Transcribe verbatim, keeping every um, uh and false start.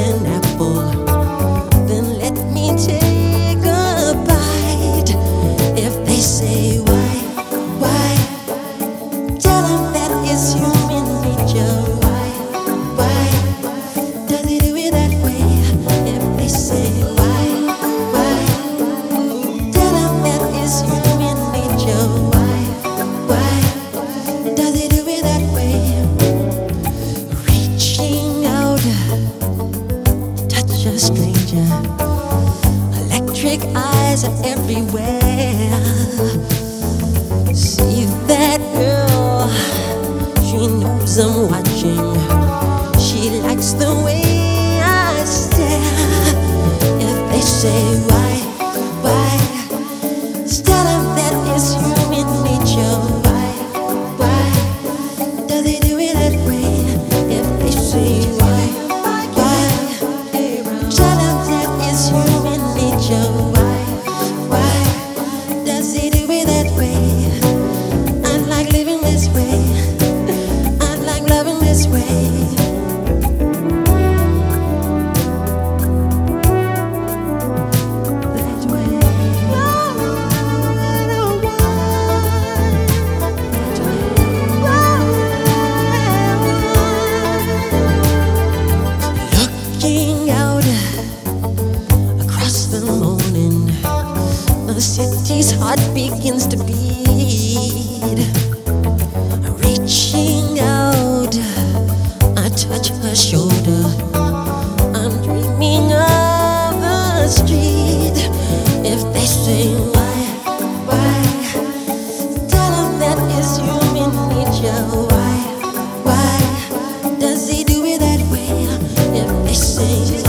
an apple, then let me take a bite. If they say why, why, tell them that it's human nature. Why, why, does he do it that way? If they say why, why, tell them that it's human nature. Why, why, does he do it that way? Reaching out, touch a stranger. Electric eyes are everywhere. See that girl, she knows I'm watching. She likes the way I stare. If they say why, why, tell them that it's human nature. Why, why, does he do it that way? If they say why, why, tell them that it's human nature. Why, why, does he do it that way? I like living this way. I like loving this way. That way. Looking out across the morning, the city's heart begins to beat. Reaching out, I touch her shoulder. I'm dreaming of the street. If they say why, why, tell them that it's human nature. Why, why, does he do it that way? If they say